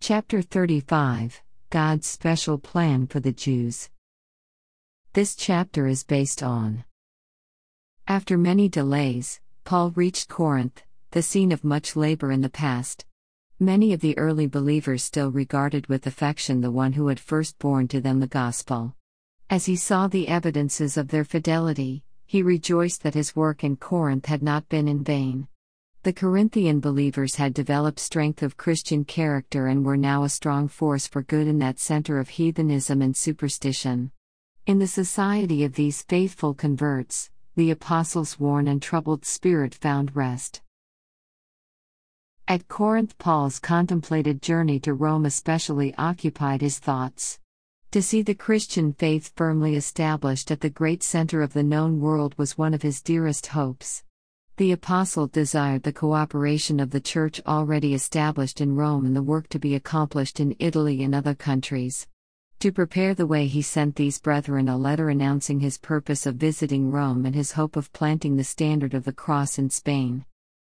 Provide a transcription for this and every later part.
Chapter 35 God's Special Plan for the Jews. This chapter is based on. After many delays, Paul reached Corinth, the scene of much labor in the past. Many of the early believers still regarded with affection the one who had first borne to them the gospel. As he saw the evidences of their fidelity, he rejoiced that his work in Corinth had not been in vain. The Corinthian believers had developed strength of Christian character and were now a strong force for good in that center of heathenism and superstition. In the society of these faithful converts, the apostles' worn and troubled spirit found rest. At Corinth, Paul's contemplated journey to Rome especially occupied his thoughts. To see the Christian faith firmly established at the great center of the known world was one of his dearest hopes. The apostle desired the cooperation of the church already established in Rome and the work to be accomplished in Italy and other countries. To prepare the way, he sent these brethren a letter announcing his purpose of visiting Rome and his hope of planting the standard of the cross in Spain.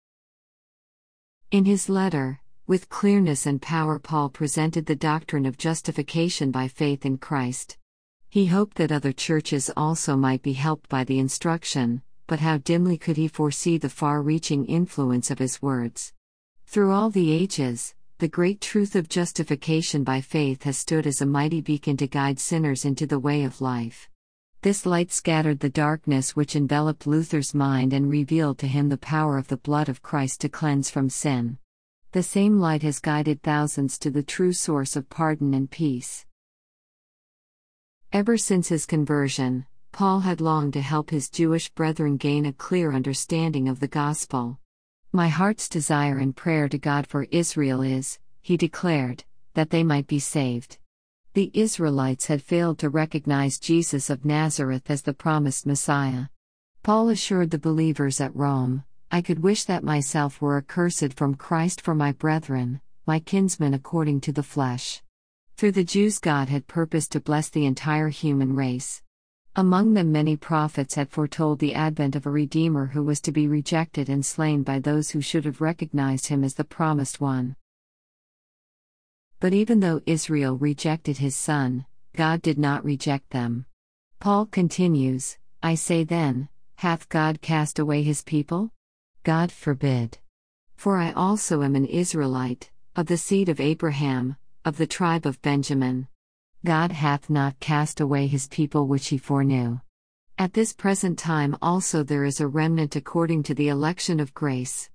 In his letter, with clearness and power, Paul presented the doctrine of justification by faith in Christ. He hoped that other churches also might be helped by the instruction, but how dimly could he foresee the far-reaching influence of his words. Through all the ages, the great truth of justification by faith has stood as a mighty beacon to guide sinners into the way of life. This light scattered the darkness which enveloped Luther's mind and revealed to him the power of the blood of Christ to cleanse from sin. The same light has guided thousands to the true source of pardon and peace. Ever since his conversion, Paul had longed to help his Jewish brethren gain a clear understanding of the gospel. "My heart's desire and prayer to God for Israel is," he declared, "that they might be saved." The Israelites had failed to recognize Jesus of Nazareth as the promised Messiah. Paul assured the believers at Rome, "I could wish that myself were accursed from Christ for my brethren, my kinsmen according to the flesh." Through the Jews, God had purposed to bless the entire human race. Among them, many prophets had foretold the advent of a Redeemer who was to be rejected and slain by those who should have recognized him as the promised one. But even though Israel rejected his Son, God did not reject them. Paul continues, "I say then, hath God cast away his people? God forbid. For I also am an Israelite, of the seed of Abraham, of the tribe of Benjamin. God hath not cast away his people which he foreknew. At this present time also there is a remnant according to the election of grace.